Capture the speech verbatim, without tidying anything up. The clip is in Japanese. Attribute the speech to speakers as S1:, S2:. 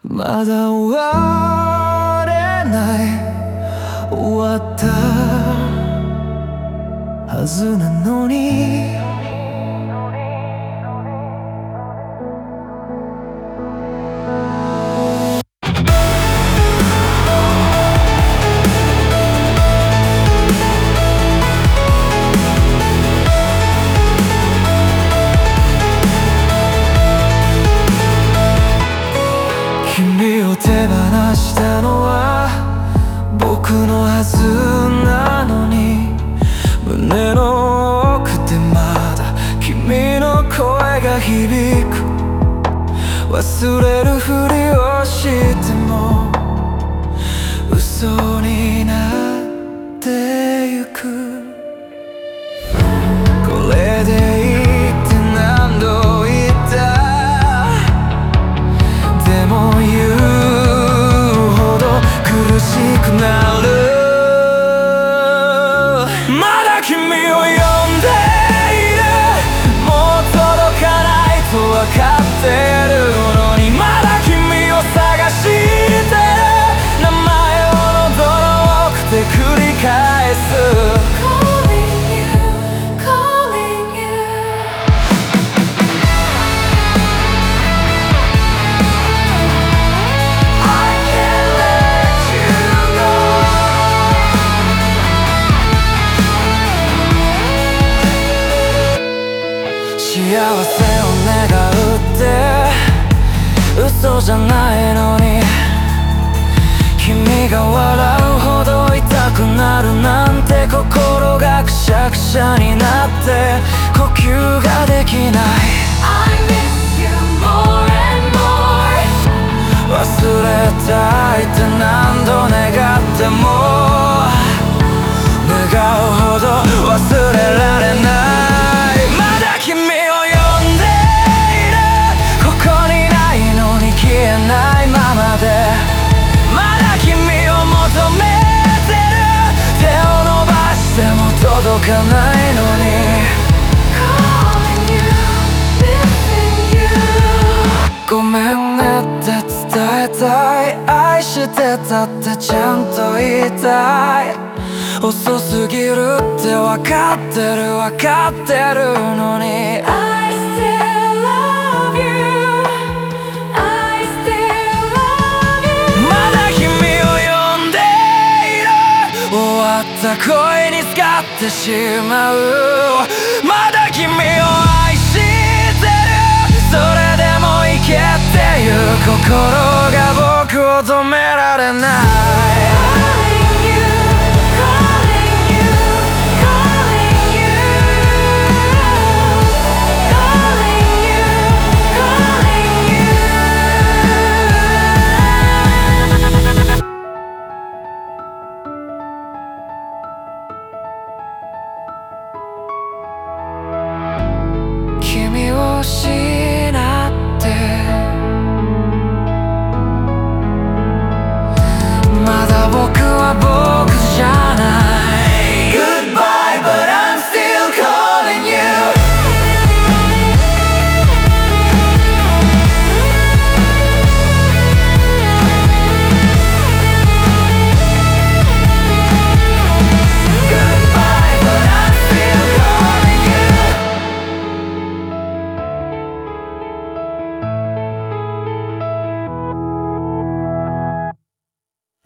S1: まだ終われない終わったはずなのに君を手放したのは僕のはずなのに胸の奥でまだ君の声が響く忘れるふりをしても嘘になってゆくこれでいいって何度言ったでも言うほど苦しくなるまだ君を呼んでいるもう届かないと分かってるのにまだ君を探してる名前を喉の奥で繰り返す幸せを願うって嘘じゃないのに君が笑うほど痛くなるなんて心がくしゃくしゃになって呼吸ができない I miss you more and more 忘れたいって何度願っても願うほど忘れられないまだ君をないままでまだ君を求めてる手を伸ばしても届かないのに Calling you, missing you ごめんねって伝えたい愛してたってちゃんと言いたい遅すぎるって分かってる分かってるのに I still love you恋にすがってしまうまだ君を愛してるそれでもいけっていう心